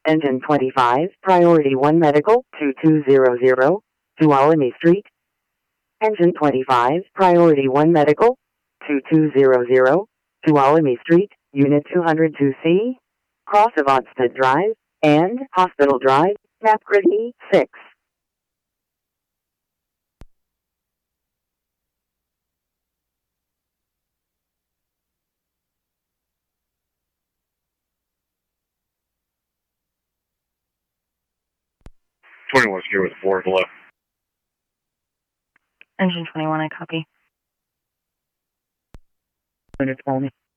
Engine 25, Priority 1 Medical, 2200, Tuolumne Street. Engine 25, Priority 1 Medical, 2200, Tuolumne Street, Unit 202C, Cross of Odsted Drive, and Hospital Drive, Napgrid E6. Here with 4 below. Engine 21, I copy. Unit only.